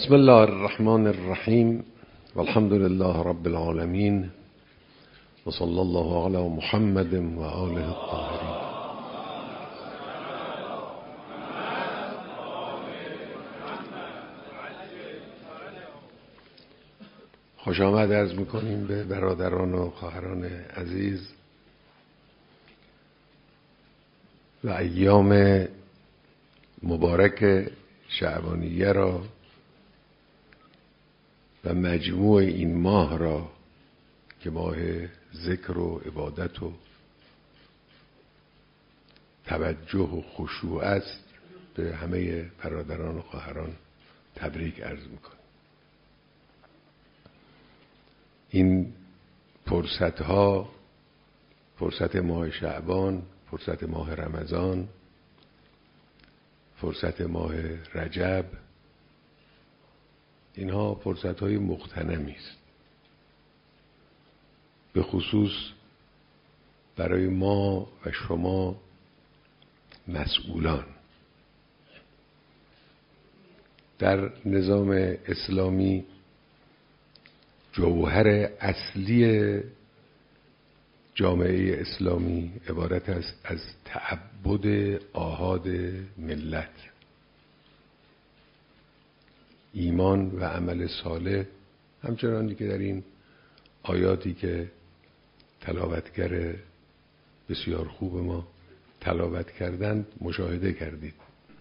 بسم الله الرحمن الرحیم والحمد لله رب العالمین و صلی الله علی محمد و آله الطاهرین. خوش آمد عرض میکنیم به برادران و خواهران عزیز و ایام مبارک شعبانیه را و مجموع این ماه را که ماه ذکر و عبادت و توجه و خشوع است به همه برادران و خواهران تبریک عرض میکنم. این فرصتها، فرصت ماه شعبان، فرصت ماه رمضان، فرصت ماه رجب، اینها فرصت‌های مغتنمی است، به خصوص برای ما و شما مسئولان. در نظام اسلامی جوهر اصلی جامعه اسلامی عبارت است از تعبد آحاد ملت، ایمان و عمل صالح، همچنانی که در این آیاتی که تلاوتگر بسیار خوب ما تلاوت کردند مشاهده کردید.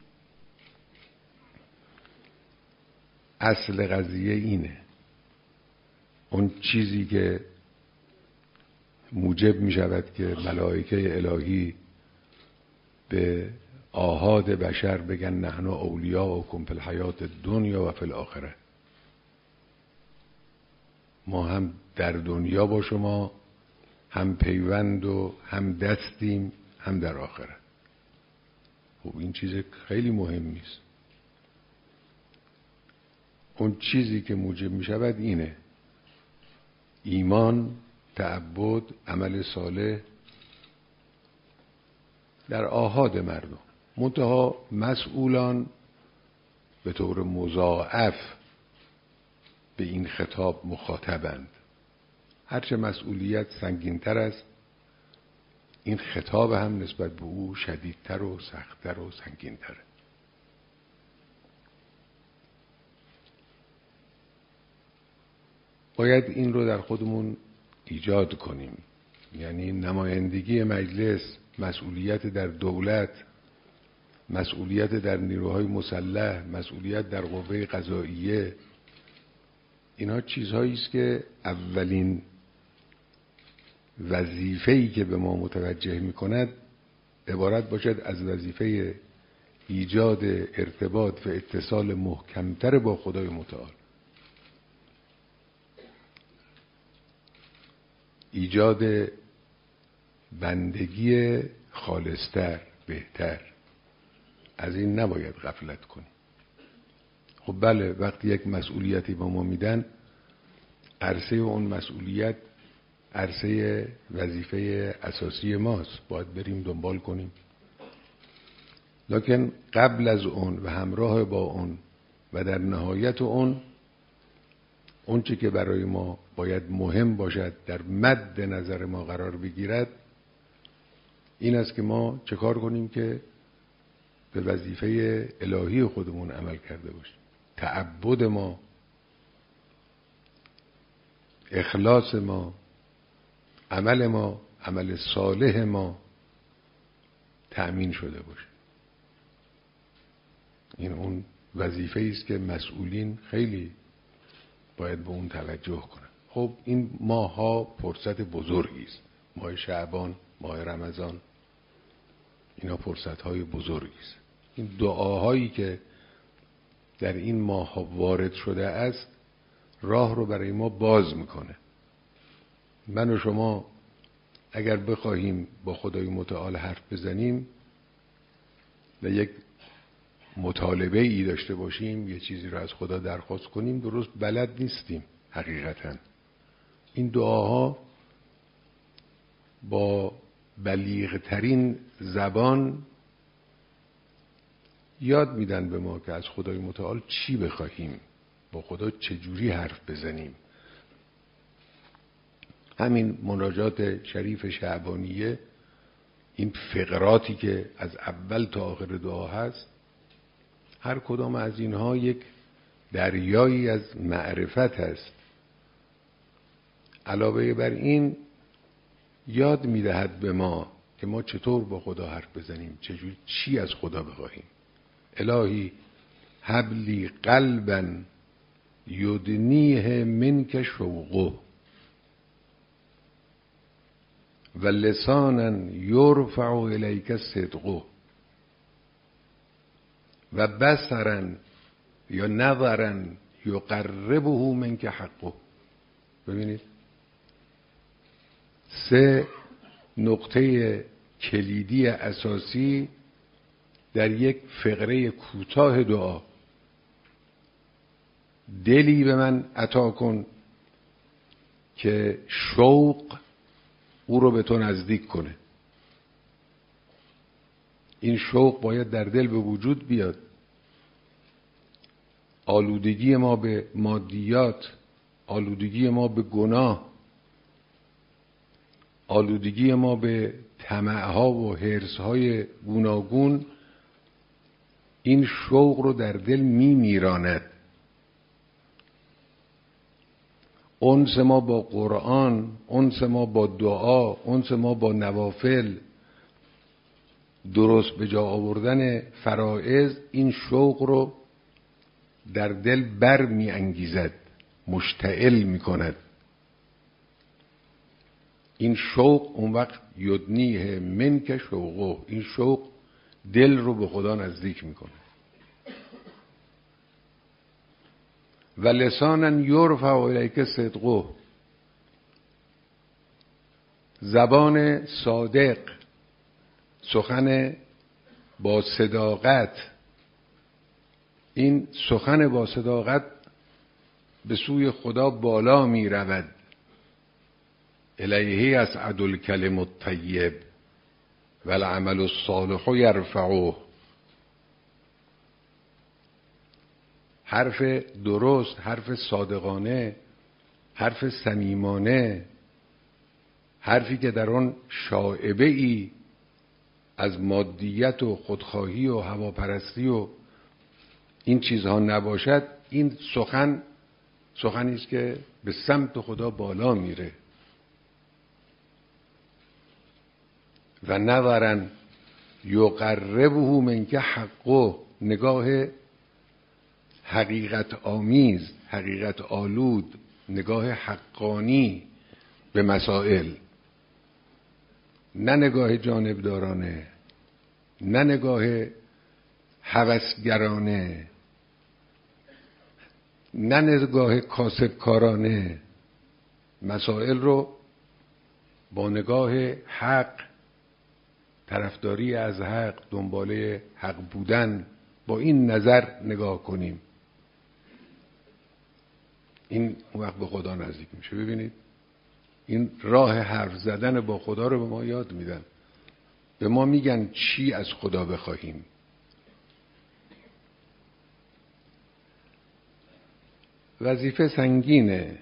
اصل قضیه اینه، اون چیزی که موجب می شود که ملائکه الهی به آحاد بشر بگن نحن اولیاؤکم فی الحیات الدنیا و فی الاخره، ما هم در دنیا با شما هم پیوند و هم دستیم، هم در آخره. خب این چیز خیلی مهمی است. اون چیزی که موجب می شود اینه، ایمان، تعبد، عمل صالح در آحاد مردم. منتها مسئولان به طور مضاعف به این خطاب مخاطبند. هرچه مسئولیت سنگین‌تر است، این خطاب هم نسبت به او شدیدتر و سخت‌تر و سنگین‌تره. باید این رو در خودمون ایجاد کنیم، یعنی نمایندگی مجلس، مسئولیت در دولت، مسئولیت در نیروهای مسلح، مسئولیت در قوه قضاییه، اینها چیزهایی است که اولین وظیفه‌ای که به ما متوجه می‌کند عبارت باشد از وظیفه ایجاد ارتباط و اتصال محکمتر با خدای متعال، ایجاد بندگی خالصتر، بهتر. از این نباید غفلت کنیم. خب بله، وقتی یک مسئولیتی به ما میدن، عرصه اون مسئولیت عرصه وظیفه اساسی ماست، باید بریم دنبال کنیم. لکن قبل از اون و همراه با اون و در نهایت اون چه که برای ما باید مهم باشد، در مد نظر ما قرار بگیرد، این است که ما چه کار کنیم که به وظیفه الهی خودمون عمل کرده باشیم. تعبد ما، اخلاص ما، عمل ما، عمل صالح ما تأمین شده باشه. این اون وظیفه است که مسئولین خیلی باید به اون توجه کنن. خب این ماه ها فرصت بزرگی است. ماه شعبان، ماه رمضان، اینا فرصت های بزرگی است. این دعاهایی که در این ماه ها وارد شده است راه رو برای ما باز میکنه. من و شما اگر بخواهیم با خدای متعال حرف بزنیم و یک مطالبه ای داشته باشیم، یه چیزی رو از خدا درخواست کنیم، درست بلد نیستیم حقیقتا. این دعاها با بلیغ ترین زبان یاد میدن به ما که از خدای متعال چی بخواهیم، با خدا چجوری حرف بزنیم. همین مناجات شریف شعبانیه، این فقراتی که از اول تا آخر دعا هست، هر کدام از اینها یک دریایی از معرفت هست. علاوه بر این یاد میدهد به ما که ما چطور با خدا حرف بزنیم، چی از خدا بخواهیم. الهی هب لی قلبا یدنیه منک شوقه و لسانا یرفع الیک صدقه و بصرا یا نظرا یقربه منک حقه. ببینید 3 نقطه کلیدی اساسی در یک فقره کوتاه دعا. دلی به من عطا کن که شوق او رو به تو نزدیک کنه. این شوق باید در دل به وجود بیاد. آلودگی ما به مادیات، آلودگی ما به گناه، آلودگی ما به طمع‌ها و حرص‌های گوناگون این شوق رو در دل میمیراند. انس ما با قرآن، انس ما با دعا، انس ما با نوافل، درست به جا آوردن فرائض این شوق رو در دل بر می انگیزد، مشتعل می کند. این شوق اون وقت یدنیه منک شوقه، این شوق دل رو به خدا نزدیک می کنه. و لسانا یرفع الیک صدقه، زبان صادق، سخن با صداقت. این سخن با صداقت به سوی خدا بالا می رود. الیه یصعد الکلم الطیب والعمل الصالح یرفعه. حرف درست، حرف صادقانه، حرف صمیمانه، حرفی که در آن شائبه ای از مادیت و خودخواهی و هواپرستی و این چیزها نباشد، این سخنی است که به سمت خدا بالا میره. و نظرا یقربه منک حقه، نگاه حقیقت آمیز، حقیقت آلود، نگاه حقانی به مسائل، نه نگاه جانبدارانه، نه نگاه هوسگرانه، نه نگاه کاسبکارانه. مسائل رو با نگاه حق، طرفداری از حق، دنباله حق بودن، با این نظر نگاه کنیم. این اون وقت به خدا نزدیک میشه. ببینید این راه حرف زدن با خدا رو به ما یاد میدن، به ما میگن چی از خدا بخواهیم. وظیفه سنگینه.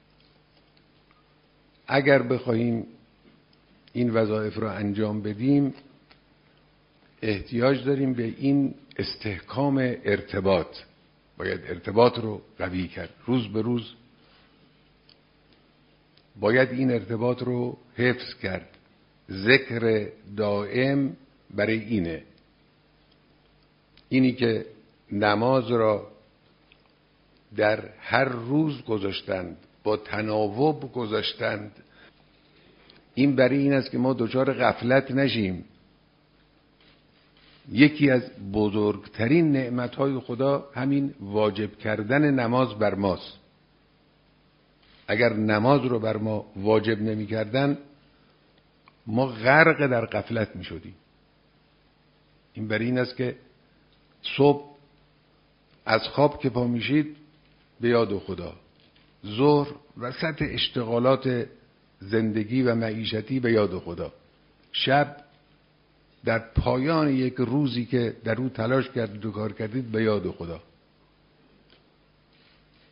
اگر بخواهیم این وظایف رو انجام بدیم احتیاج داریم به این استحکام ارتباط. باید ارتباط رو قوی کرد. روز به روز باید این ارتباط رو حفظ کرد. ذکر دائم برای اینی که نماز را در هر روز گذاشتند، با تناوب گذاشتند. این برای این است که ما دچار غفلت نشیم. یکی از بزرگترین نعمتهای خدا همین واجب کردن نماز بر ماست. اگر نماز رو بر ما واجب نمی کردن ما غرق در غفلت می شدیم. این برای این است که صبح از خواب که پا میشید به یاد خدا، ظهر وسط اشتغالات زندگی و معیشتی به یاد خدا، شب در پایان یک روزی که در او تلاش کردید و کار کردید به یاد خدا.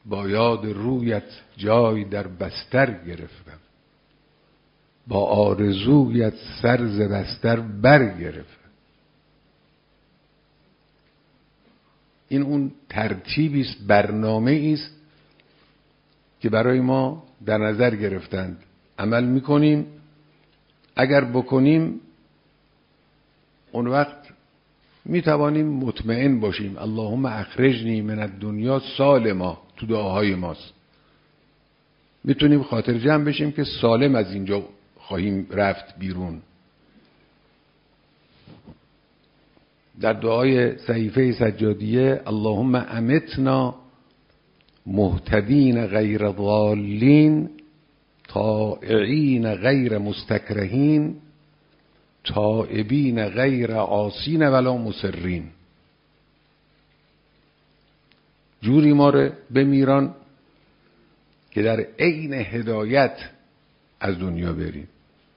با یاد رویت جای در بستر گرفتم، با آرزویت سر ز بستر برگرفتم. این اون ترتیبی است، برنامه‌ای است که برای ما در نظر گرفتند. عمل می‌کنیم، اگر بکنیم اون وقت می‌توانیم مطمئن باشیم اللهم اخرجنی من الدنیا سالما تو دعاهای ماست. میتونیم خاطر جمع بشیم که سالم از اینجا خواهیم رفت بیرون. در دعای صحیفه سجادیه اللهم امتنا مهتدین غیر ضالین طائعین غیر مستکرهین تائبین غیر عاصین ولا مصرین. جوری ما رو بمیران که در عین هدایت از دنیا بریم،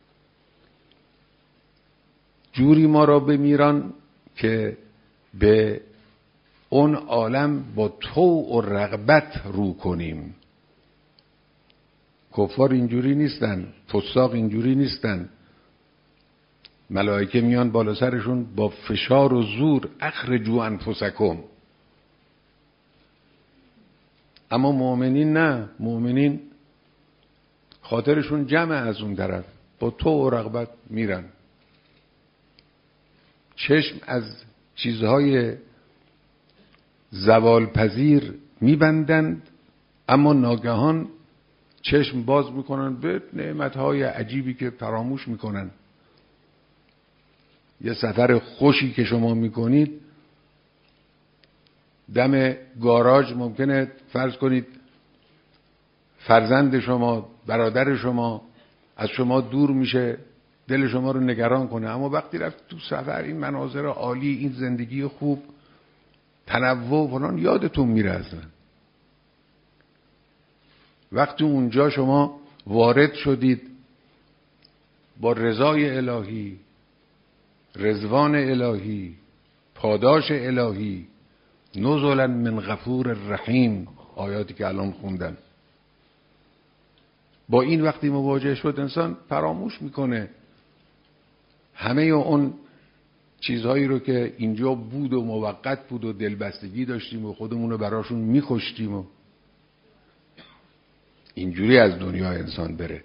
جوری ما را بمیران که به اون عالم با طوع و رغبت رو کنیم. کفار اینجوری نیستن، فساق اینجوری نیستن. ملائکه میان بالا سرشون با فشار و زور اخرجوا انفسکم. اما مؤمنین نه، مؤمنین خاطرشون جمع از اون طرف، با طوع و رغبت میرن. چشم از چیزهای زوال پذیر میبندند، اما ناگهان چشم باز میکنن به نعمتهای عجیبی که فراموش میکنن. یه سفر خوشی که شما میکنید، دم گاراژ ممکنه فرض کنید فرزند شما، برادر شما از شما دور میشه، دل شما رو نگران کنه، اما وقتی رفت تو سفر، این مناظر عالی، این زندگی خوب، تنوع فلان، یادتون میره اصلا. وقتی اونجا شما وارد شدید با رضای الهی، رضوان الهی، پاداش الهی، نزلا من غفور رحیم، آیاتی که الان خوندن، با این وقتی مواجه شد انسان فراموش میکنه همه اون چیزهایی رو که اینجا بود و موقت بود و دلبستگی داشتیم و خودمون رو براشون میکشتیم و اینجوری از دنیا انسان بره.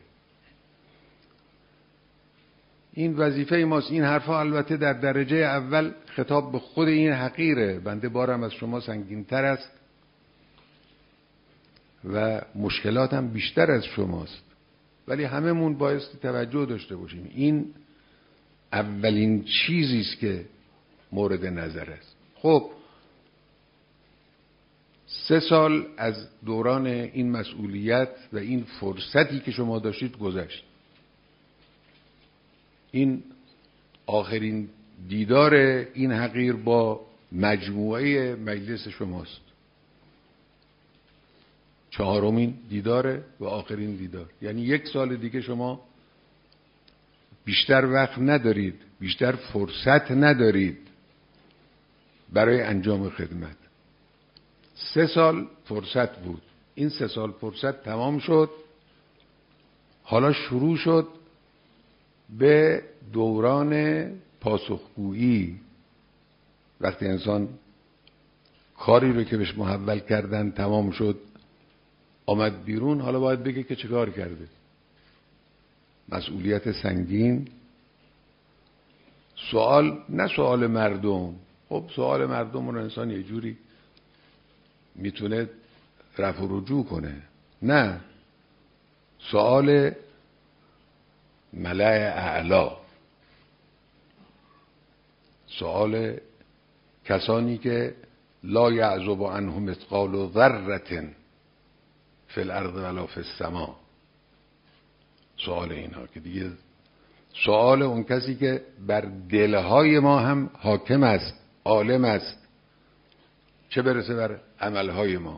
این وظیفه ماست. این حرفا البته در درجه اول خطاب به خود این حقیره، بنده بارم از شما سنگین‌تر است و مشکلاتم بیشتر از شماست، ولی هممون بایستی توجه داشته باشیم. این اولین چیزی است که مورد نظر است. خب 3 سال از دوران این مسئولیت و این فرصتی که شما داشتید گذشت. این آخرین دیدار این حقیر با مجموعه مجلس شماست، 4مین دیداره و آخرین دیدار. یعنی 1 سال دیگه شما بیشتر وقت ندارید، بیشتر فرصت ندارید برای انجام خدمت. 3 سال فرصت بود، این 3 سال فرصت تمام شد، حالا شروع شد به دوران پاسخگویی. وقتی انسان کاری رو که بهش محول کردن تمام شد، آمد بیرون، حالا باید بگه که چه کار کرده. مسئولیت سنگین. سوال، نه سوال مردم. خب سوال مردم رو انسان یه جوری میتونه رفع و رجوع کنه. نه، سوال ملأ اعلا، سوال کسانی که لا یعزب عنه مثقال ذره فی الارض ولا فی السماء. سوال اینها که دیگه سوال اون کسی که بر دلهای ما هم حاکم است، عالم است، چه برسه بر عملهای ما.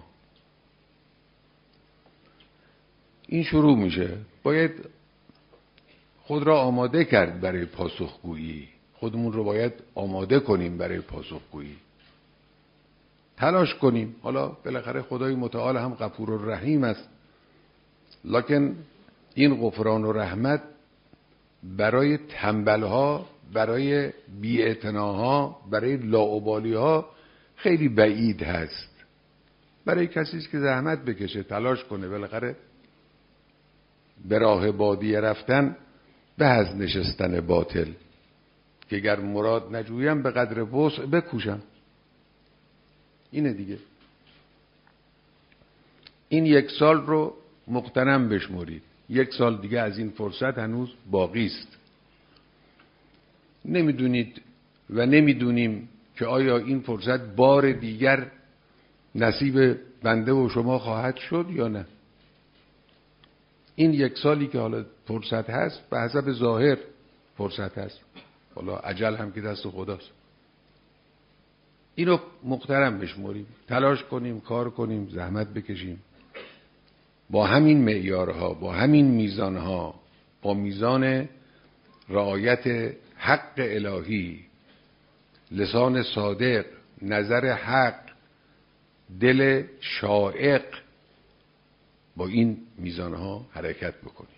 این شروع میشه. باید خود را آماده کرد برای پاسخگویی. خودمون رو باید آماده کنیم برای پاسخگویی. تلاش کنیم. حالا بالاخره خدای متعال هم غفور و رحیم است، لکن این غفران و رحمت برای تنبلها، برای بی‌اعتناها، برای لاابالیها خیلی بعید هست. برای کسی که زحمت بکشه، تلاش کنه، بالاخره به راه بادیه رفتن به از نشستن باطل، که گر مراد نجویم به قدر وسع بکوشم. اینه دیگه. این 1 سال رو مغتنم بشمرید. 1 سال دیگه از این فرصت هنوز باقی است. نمیدونید و نمیدونیم که آیا این فرصت بار دیگر نصیب بنده و شما خواهد شد یا نه. این 1 سالی که حالا فرصت هست به حسب ظاهر فرصت هست، حالا اجل هم که دست خداست. اینو محترم بشمریم، تلاش کنیم، کار کنیم، زحمت بکشیم، با همین معیارها، با همین میزانها، با میزان رعایت حق الهی، لسان صادق، نظر حق، دل شائق، با این میزانها حرکت بکنیم.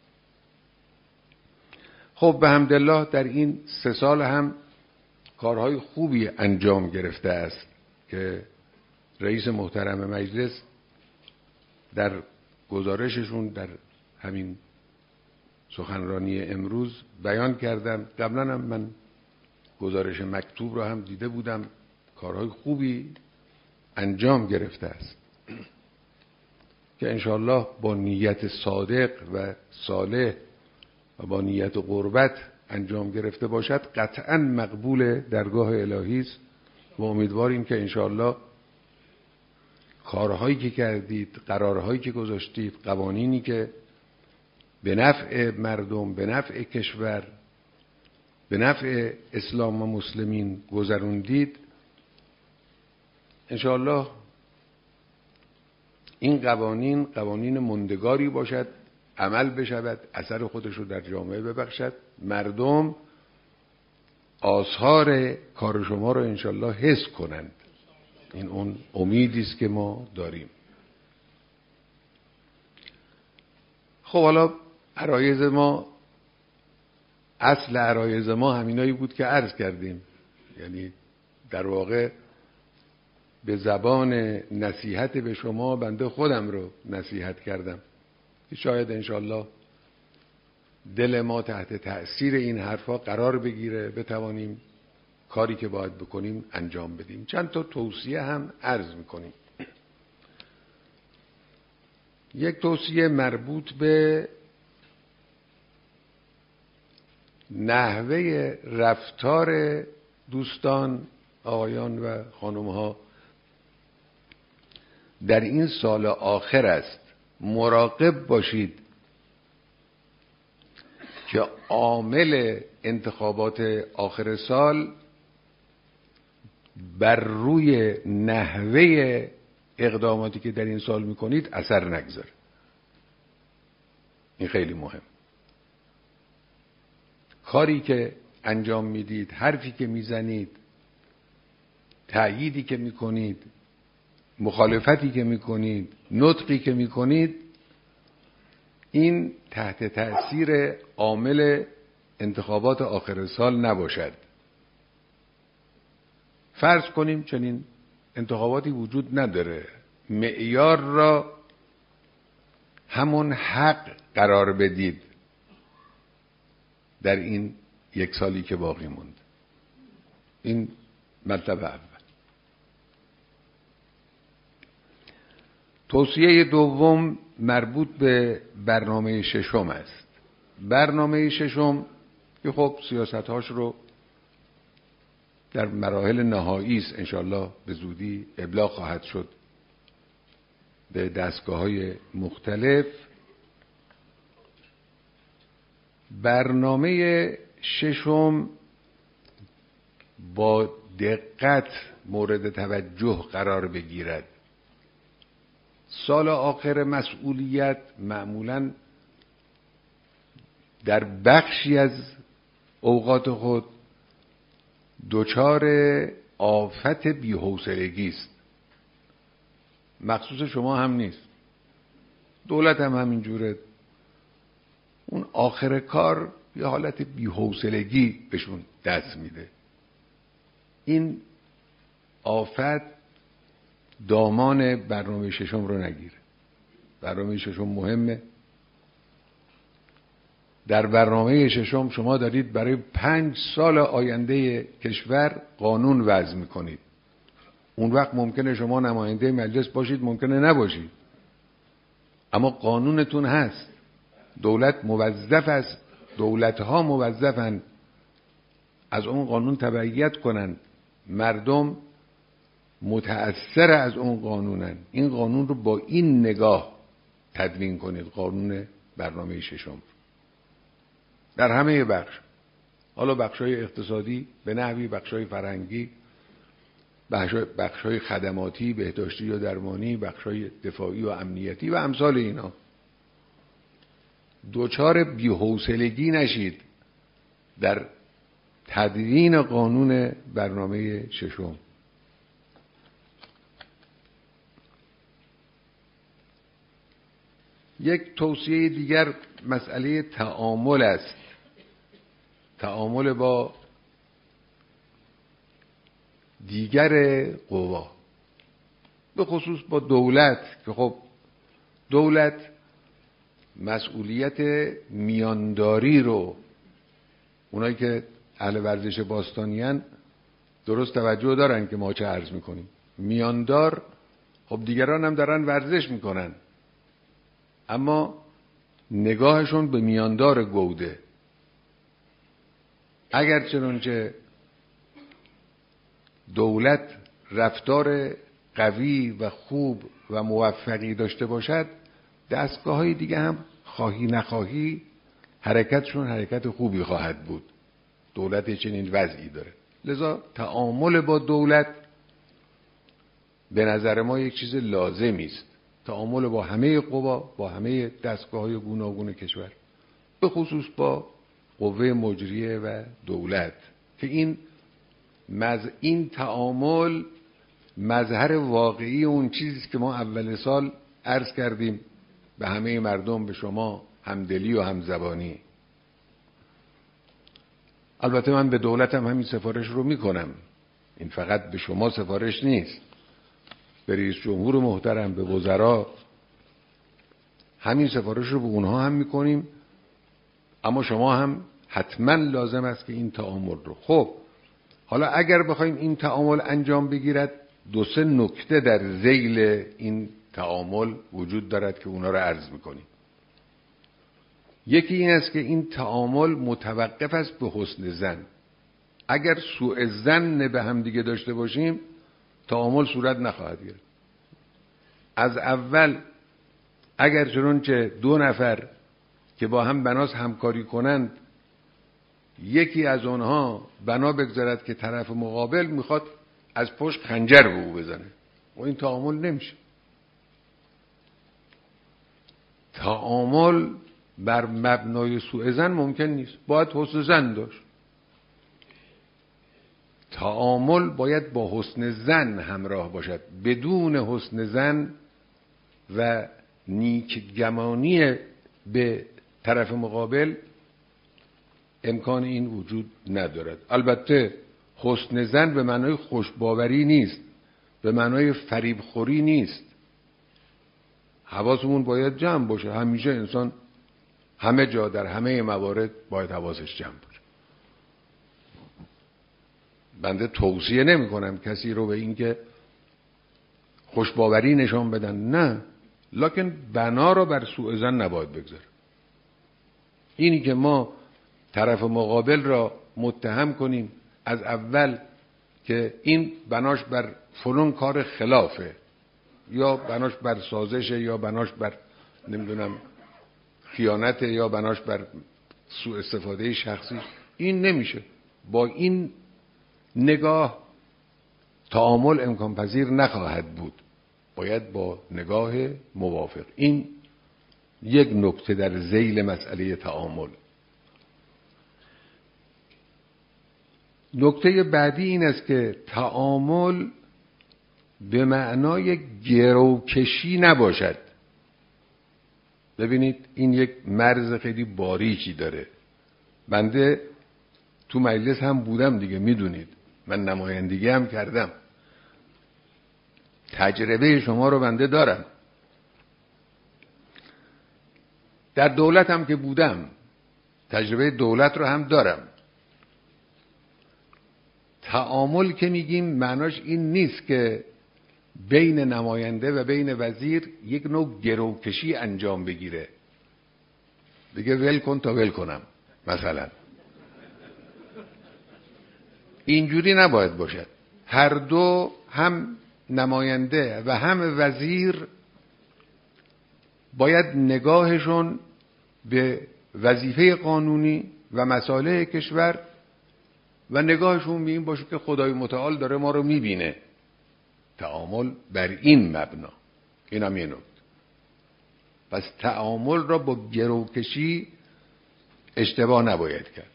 خب به حمدالله در این 3 سال هم کارهای خوبی انجام گرفته است که رئیس محترم مجلس در گزارششون در همین سخنرانی امروز بیان کردن. قبلا هم من گزارش مکتوب رو هم دیده بودم. کارهای خوبی انجام گرفته است که انشاءالله با نیت صادق و صالح و با نیت قربت انجام گرفته باشد قطعا مقبول درگاه الهی است و امیدواریم که انشاءالله کارهایی که کردید، قرارهایی که گذاشتید، قوانینی که به نفع مردم، به نفع کشور، به نفع اسلام و مسلمین گذروندید، انشاءالله این قوانین مندگاری باشد، عمل بشود، اثر خودش رو در جامعه ببخشد، مردم آثار کار شما رو انشاءالله حس کنند. این اون امیدی است که ما داریم. خب حالا عرایض ما، اصل عرایض ما همینایی بود که عرض کردیم، یعنی در واقع به زبان نصیحت به شما بنده خودم رو نصیحت کردم که شاید انشاءالله دل ما تحت تأثیر این حرفا قرار بگیره، بتوانیم کاری که باید بکنیم انجام بدیم. چند تا توصیه هم عرض میکنیم. یک توصیه مربوط به نحوه رفتار دوستان، آقایان و خانمها در این سال آخر است. مراقب باشید که عامل انتخابات آخر سال بر روی نحوه اقداماتی که در این سال میکنید اثر نگذاره. این خیلی مهم. کاری که انجام میدید، حرفی که میزنید، تأییدی که میکنید، مخالفتی که میکنید، نطقی که میکنید، این تحت تأثیر عامل انتخابات آخر سال نباشد. فرض کنیم چنین انتخاباتی وجود نداره، معیار را همون حق قرار بدید در این 1 سالی که باقی موند. این مطلب اول. توصیه دوم مربوط به برنامه 6 است. برنامه 6 که خب سیاست‌هاش رو در مراحل نهایی است، انشالله به زودی ابلاغ خواهد شد به دستگاه‌های مختلف. برنامه 6 با دقت مورد توجه قرار بگیرد. سال آخر مسئولیت معمولاً در بخشی از اوقات خود دچار آفت بی‌حوصلگی است. مخصوص شما هم نیست، دولت هم همینجوره. اون آخر کار یه حالت بی‌حوصلگی بهشون دست میده. این آفت دامان برنامه ششم رو نگیره. برنامه ششم مهمه. در برنامه ششم شما دارید برای 5 سال آینده کشور قانون وضع میکنید. اون وقت ممکنه شما نماینده مجلس باشید، ممکنه نباشید، اما قانونتون هست. دولت موظف است، دولت‌ها موظفن از اون قانون تبعیت کنن. مردم متأثر از اون قانونن. این قانون رو با این نگاه تدوین کنید، قانون برنامه ششم در همه بخش، حالا بخش‌های اقتصادی به نحوی، بخش‌های فرهنگی، بخش‌های خدماتی، بهداشتی و درمانی، بخش‌های دفاعی و امنیتی و امثال اینا. دوچار بی‌حوصلگی نشید در تدوین قانون برنامه ششم. یک توصیه دیگر مسئله تعامل است. تعامل با دیگر قوا، به خصوص با دولت، که خب دولت مسئولیت میانداری رو، اونایی که اهل ورزش باستانیان درست توجه دارن که ما چه عرض میکنیم. میاندار، خب دیگران هم دارن ورزش میکنن، اما نگاهشون به میاندار گوده. اگر چنانچه دولت رفتار قوی و خوب و موفقی داشته باشد، دستگاه‌های دیگه هم خواهی نخواهی حرکتشون حرکت خوبی خواهد بود. دولت چنین وضعی داره. لذا تعامل با دولت به نظر ما یک چیز لازمی است. تعامل با همه قوا، با همه دستگاه‌های گوناگون کشور، به خصوص با قوه مجریه و دولت، که این تعامل مظهر واقعی اون چیزی که ما اول سال عرض کردیم به همه مردم، به شما، همدلی و همزبانی. البته من به دولتم همین سفارش رو میکنم، این فقط به شما سفارش نیست، به رئیس جمهور محترم، به وزرا، همین سفارش رو به اونها هم میکنیم. اما شما هم حتما لازم است که این تعامل رو، خب حالا اگر بخوایم این تعامل انجام بگیرد، 2-3 نکته در ذیل این تعامل وجود دارد که اونا رو عرض میکنیم. یکی این است که این تعامل متوقف است به حسن ظن. اگر سوء ظن به هم دیگه داشته باشیم، تعامل صورت نخواهد گرفت. از اول اگر چنانچه 2 نفر که با هم بناس همکاری کنند، یکی از اونها بنا بگذارد که طرف مقابل میخواد از پشت خنجر به او بزنه، و این تعامل نمیشه. تعامل بر مبنای سوء ظن ممکن نیست، باید حسن ظن داشت. تعامل باید با حسن ظن همراه باشد. بدون حسن ظن و نیک گمانی به طرف مقابل امکان این وجود ندارد. البته حسن ظن به معنای خوشباوری نیست، به معنای فریب خوری نیست. حواسمون باید جمع باشه. همیشه انسان همه جا در همه موارد باید حواسش جمع باشه. بنده توصیه نمی کنم کسی رو به این که خوشباوری نشان بدن، نه، لکن بنا رو بر سوء ظن نباید بگذاره. اینی که ما طرف مقابل را متهم کنیم از اول که این بناش بر فلان کار خلافه، یا بناش بر سازشه، یا بناش بر نمیدونم خیانت، یا بناش بر سوء استفاده شخصی، این نمیشه. با این نگاه تعامل امکان پذیر نخواهد بود. باید با نگاه موافق. این یک نکته در ذیل مسئله تعامل. نکته بعدی این است که تعامل به معنای گروکشی نباشد. ببینید این یک مرز خیلی باریکی داره. بنده تو مجلس هم بودم دیگه، میدونید من نمایندگی هم کردم، تجربه شما رو بنده دارم. در دولت هم که بودم تجربه دولت رو هم دارم. تعامل که میگیم معناش این نیست که بین نماینده و بین وزیر یک نوع گروکشی انجام بگیره، بگه ول کن تا ول کنم مثلا. اینجوری نباید باشد. هر دو، هم نماینده و هم وزیر، باید نگاهشون به وظیفه قانونی و مصالح کشور و نگاهشون به این باشه که خدای متعال داره ما رو میبینه. تعامل بر این مبنا، این هم یه نکته. پس تعامل را با گروکشی اشتباه نباید کرد.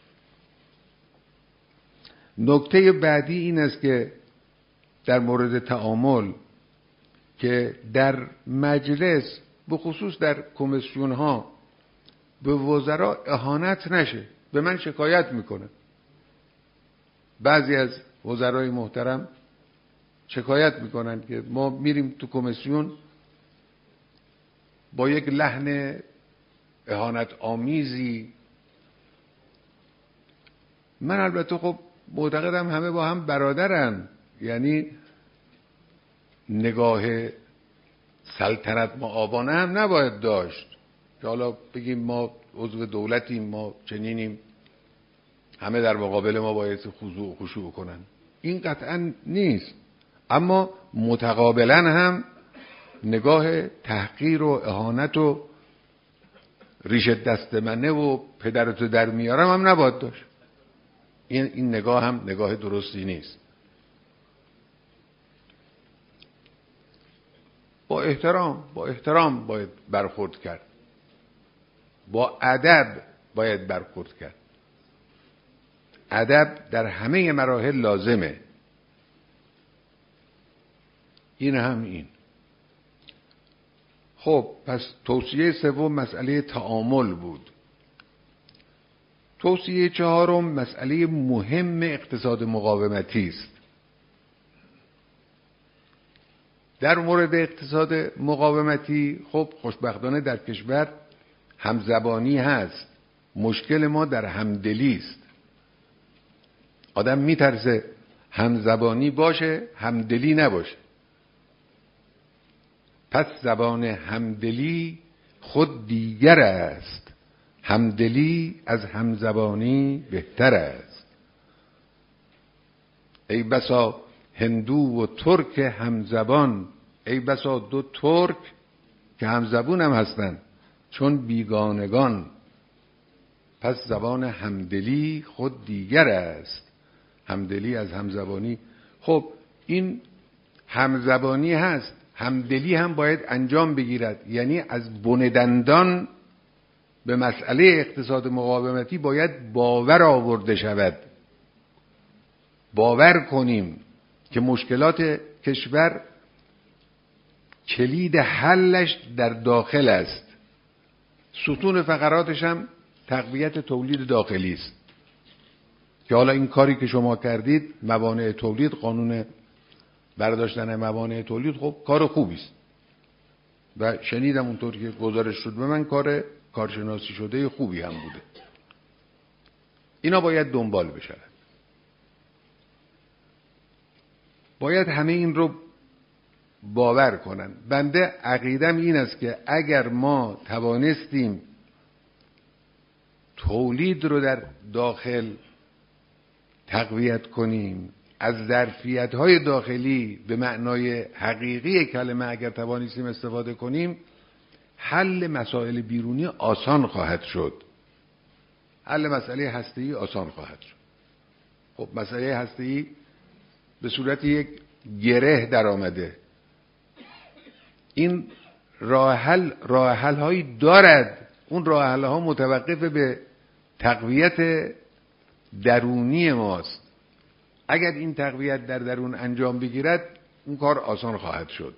نکته بعدی این است که در مورد تعامل که در مجلس به خصوص در کمیسیون ها به وزرا اهانت نشه. به من شکایت میکنه، بعضی از وزرای محترم شکایت میکنن که ما میریم تو کمیسیون با یک لحن اهانت آمیزی. من البته خب معتقدم همه با هم برادرن، یعنی نگاه سلطنت معابانه هم نباید داشت که حالا بگیم ما عضو دولتیم، ما چنینیم، همه در مقابل ما باید خضوع و خشوع کنن. این قطعا نیست، اما متقابلا هم نگاه تحقیر و اهانت و ریش دست منه و پدرتو در میارم هم نباید داشت. این نگاه هم نگاه درستی نیست. با احترام باید برخورد کرد، با ادب باید برخورد کرد. ادب در همه مراحل لازمه. این هم این. خب پس توصیه سوم مسئله تعامل بود. توصیه چهارم مسئله مهم اقتصاد مقاومتی است. در مورد اقتصاد مقاومتی خب خوشبختانه در کشور همزبانی هست. مشکل ما در همدلی است. آدم میترسه همزبانی باشه همدلی نباشه. پس زبان همدلی خود دیگر است، همدلی از همزبانی بهتر است. ای بسا هندو و ترک همزبان، ای بسا دو ترک که همزبون هم هستن چون بیگانگان. پس زبان همدلی خود دیگر است، همدلی از همزبانی. خب این همزبانی هست، همدلی هم باید انجام بگیرد. یعنی از بن دندان به مسئله اقتصاد مقاومتی باید باور آورده شود. باور کنیم که مشکلات کشور کلید حلش در داخل است. ستون فقراتش هم تقویت تولید داخلی است که حالا این کاری که شما کردید، موانع تولید، قانون برداشتن موانع تولید، خب کار خوبی است و شنیدم اونطور که گزارش شد به من کارشناسی شده خوبی هم بوده. اینا باید دنبال بشه. باید همه این رو باور کنن. بنده عقیدم این است که اگر ما توانستیم تولید رو در داخل تقویت کنیم، از ظرفیت‌های داخلی به معنای حقیقی کلمه اگر توانستیم استفاده کنیم، حل مسائل بیرونی آسان خواهد شد. حل مسئله هسته‌ای آسان خواهد شد. خب مسئله هسته‌ای به صورت یک گره در آمده. این راه حل هایی دارد. اون راه حل ها متوقف به تقویت درونی ماست. اگر این تقویت در درون انجام بگیرد اون کار آسان خواهد شد.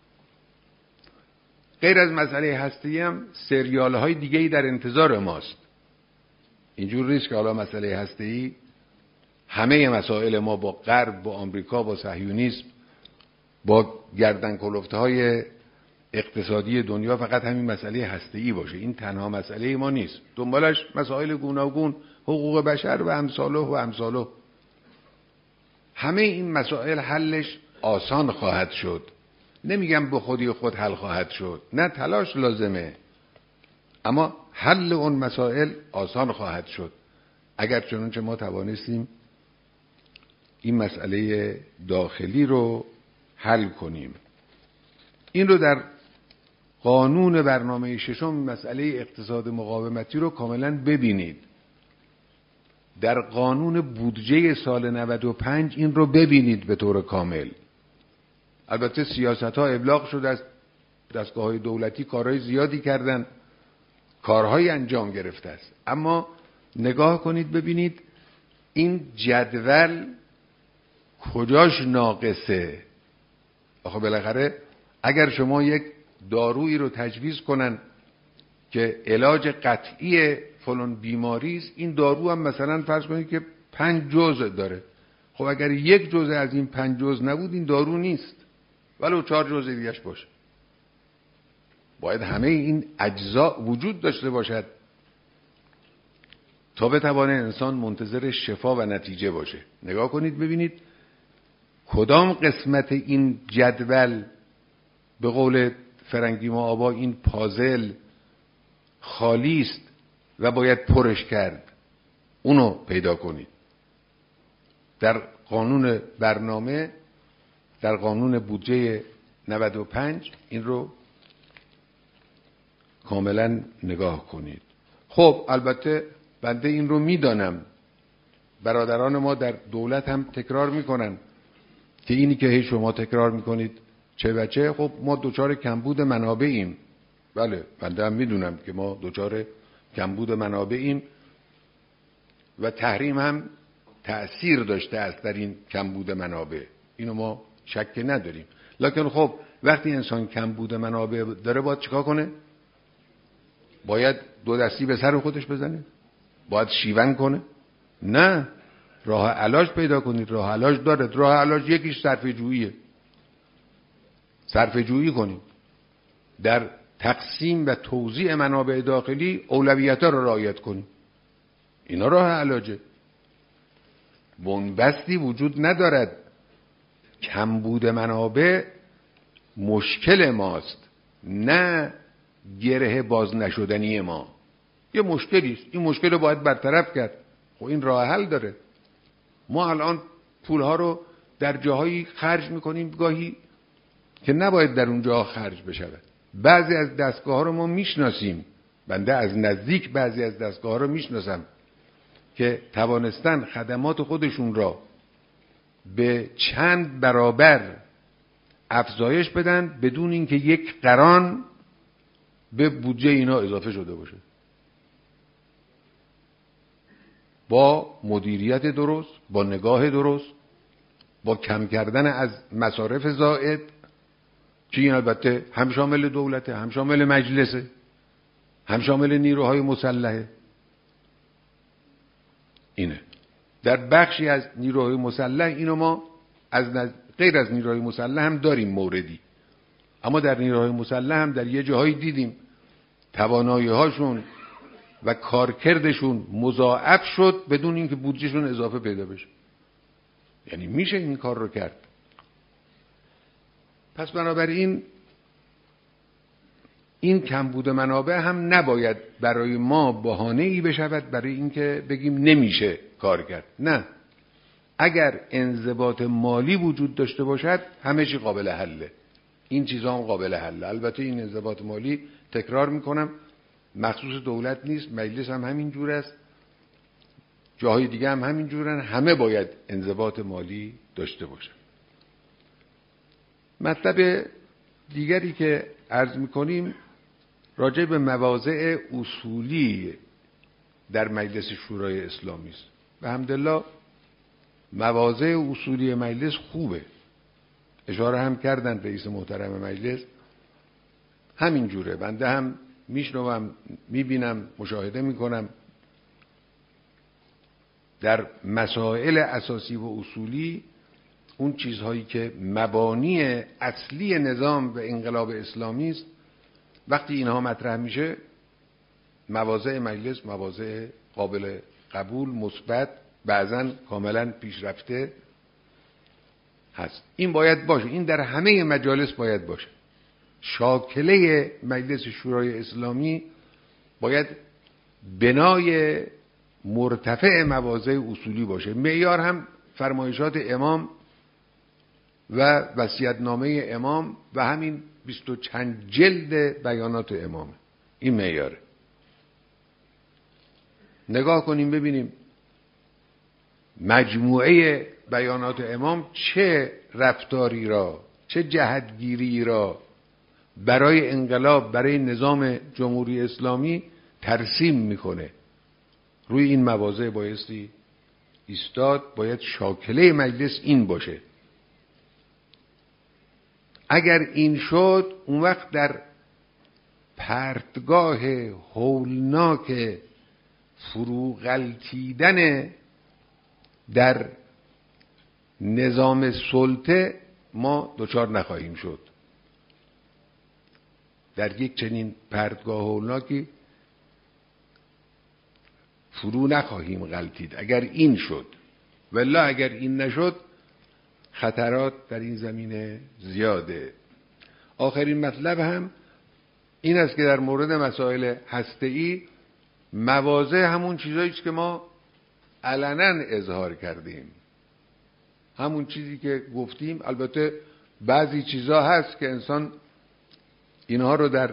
غیر از مسئله هسته‌ای هم سریال های دیگه‌ای در انتظار ماست. اینجور نیست که حالا مسئله هسته‌ای همه مسائل ما با غرب، با آمریکا، با صهیونیسم، با گردن کلفته های اقتصادی دنیا فقط همین مسئله هسته‌ای باشه. این تنها مسئله ما نیست. دنبالش مسائل گوناگون، حقوق بشر و امثاله. همه این مسائل حلش آسان خواهد شد. نمیگم به خودی خود حل خواهد شد، نه، تلاش لازمه، اما حل اون مسائل آسان خواهد شد اگر چنانچه ما توانستیم این مسئله داخلی رو حل کنیم. این رو در قانون برنامه ششم مسئله اقتصاد مقاومتی رو کاملا ببینید. در قانون بودجه سال 95 این رو ببینید به طور کامل. البته سیاست ها ابلاغ شده از دستگاه های دولتی، کارهای زیادی کردن، کارهای انجام گرفته است، اما نگاه کنید ببینید این جدول کجاش ناقصه. آخه بالاخره اگر شما یک دارویی رو تجویز کنن که علاج قطعی فلان بیماری است، این دارو هم مثلا فرض کنید که 5 جزء داره. خب اگر یک جزء از این 5 جزء نبود این دارو نیست، ولو 4 جزء دیگه‌اش باشه. باید همه این اجزا وجود داشته باشد تا بتوانه انسان منتظر شفا و نتیجه باشه. نگاه کنید ببینید کدام قسمت این جدول به قول فرنگی ما آبا این پازل خالی است و باید پرش کرد. اونو پیدا کنید. در قانون برنامه، در قانون بودجه 95 این رو کاملا نگاه کنید. خب البته بنده این رو میدانم، برادران ما در دولت هم تکرار میکنن که اینی که هی شما تکرار میکنید چه بچه، خب ما دوچار کمبود منابعیم. بله بنده هم میدونم که ما دوچار کمبود منابعیم و تحریم هم تأثیر داشته است در این کمبود منابع، اینو ما شک نداریم. لکن خب وقتی انسان کمبود منابع داره باید چیکار کنه؟ باید دو دستی به سر خودش بزنه؟ باید شیون کنه؟ نه، راه علاج پیدا کنید. راه علاج داره. راه علاج یکیش صرفه جوییه. صرفه جویی کنید. در تقسیم و توزیع منابع داخلی اولویت‌ها رو رعایت کنید. اینا راه علاجه. بنبستی وجود ندارد. کمبود منابع مشکل ماست، نه گره باز نشدنی ما. یه مشکلی است، این مشکل رو باید برطرف کرد. خب این راه حل داره. ما الان پولها رو در جاهایی خرج میکنیم گاهی که نباید در اون جاها خرج بشود. بعضی از دستگاه‌ها رو ما میشناسیم، بنده از نزدیک بعضی از دستگاه‌ها رو میشناسم که توانستن خدمات خودشون را به چند برابر افزایش بدن بدون اینکه یک قران به بودجه اینا اضافه شده باشه. با مدیریت درست، با نگاه درست، با کم کردن از مصارف زائد که این البته هم شامل دولته، هم شامل مجلسه، هم شامل نیروهای مسلحه. اینه در بخشی از نیروهای مسلح اینو ما از غیر از نیروهای مسلح هم داریم موردی، اما در نیروهای مسلح هم در یه جاهایی دیدیم توانایی هاشون و کارکردشون مضاعف شد بدون اینکه بودجهشون اضافه پیدا بشه. یعنی میشه این کار رو کرد. پس بنابراین این کمبود منابع هم نباید برای ما بهانه‌ای بشود برای اینکه بگیم نمیشه کار کرد. نه، اگر انضباط مالی وجود داشته باشد همه چی قابل حله. این چیزا هم قابل حله. البته این انضباط مالی تکرار میکنم مخصوص دولت نیست، مجلس هم همین جور است، جاهای دیگه هم همین جورن. همه باید انضباط مالی داشته باشن. مطلب دیگری که عرض میکنیم راجع به مواضع اصولی در مجلس شورای اسلامی است. به حمدالله مواضع اصولی مجلس خوبه، اشاره هم کردن رئیس محترم مجلس، همین جوره. بنده هم میشنوم، میبینم، مشاهده میکنم در مسائل اساسی و اصولی اون چیزهایی که مبانی اصلی نظام و انقلاب اسلامی است، وقتی اینها مطرح میشه مواضع مجلس مواضع قابل قبول، مثبت، بعضا کاملا پیشرفته هست. این باید باشه، این در همه مجالس باید باشه. شاکله مجلس شورای اسلامی باید بنای مرتفع مواضع اصولی باشه. معیار هم فرمایشات امام و وصیت‌نامه امام و همین 20 و چند جلد بیانات امام، این معیاره. نگاه کنیم ببینیم مجموعه بیانات امام چه رفتاری را، چه جهتگیری را برای انقلاب، برای نظام جمهوری اسلامی ترسیم میکنه. روی این مواضع بایستی ایستاد، باید شاکله مجلس این باشه. اگر این شد، اون وقت در پرتگاه هولناک فرو غلتیدن در نظام سلطه ما دچار نخواهیم شد. در یک چنین پرتگاه هولناکی فرو نخواهیم غلتید اگر این شد. والله اگر این نشد خطرات در این زمینه زیاده. آخرین مطلب هم این است که در مورد مسائل هسته‌ای مواضع همون چیزایی است که ما علنا اظهار کردیم، همون چیزی که گفتیم. البته بعضی چیزا هست که انسان اینها رو در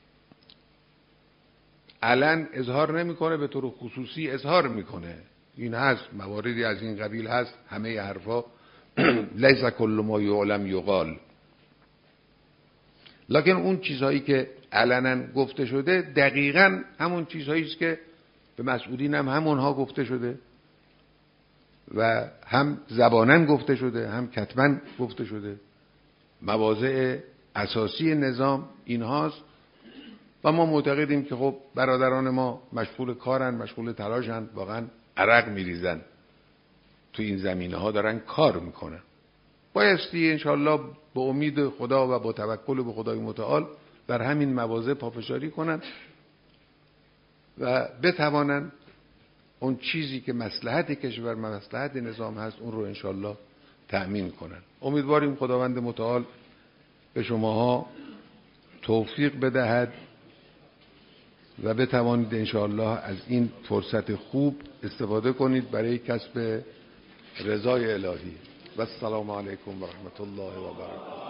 علن اظهار نمیکنه، به طور خصوصی اظهار میکنه. این هست، مواردی از این قبیل هست. همه حرفا لیس کل ما یعلم یقال، لکن اون چیزهایی که علنا گفته شده دقیقاً همون چیزهایی است که به مسئولین هم همونها گفته شده و هم زباناً گفته شده، هم کتباً گفته شده. مواضع اساسی نظام اینهاست و ما معتقدیم که خب برادران ما مشغول کارن، مشغول تلاشن، واقعا عرق میریزن تو این زمینه ها، دارن کار میکنن. بایستی انشاءالله به امید خدا و با توکل به خدای متعال در همین مواضع پافشاری کنن و بتوانن اون چیزی که مصلحت کشور و مصلحت نظام هست اون رو انشاءالله تأمین کنن. امیدواریم خداوند متعال به شماها توفیق بدهد و بتوانید انشاءالله از این فرصت خوب استفاده کنید برای کسب رضای الهی. و السلام علیکم و رحمت الله و برکاته.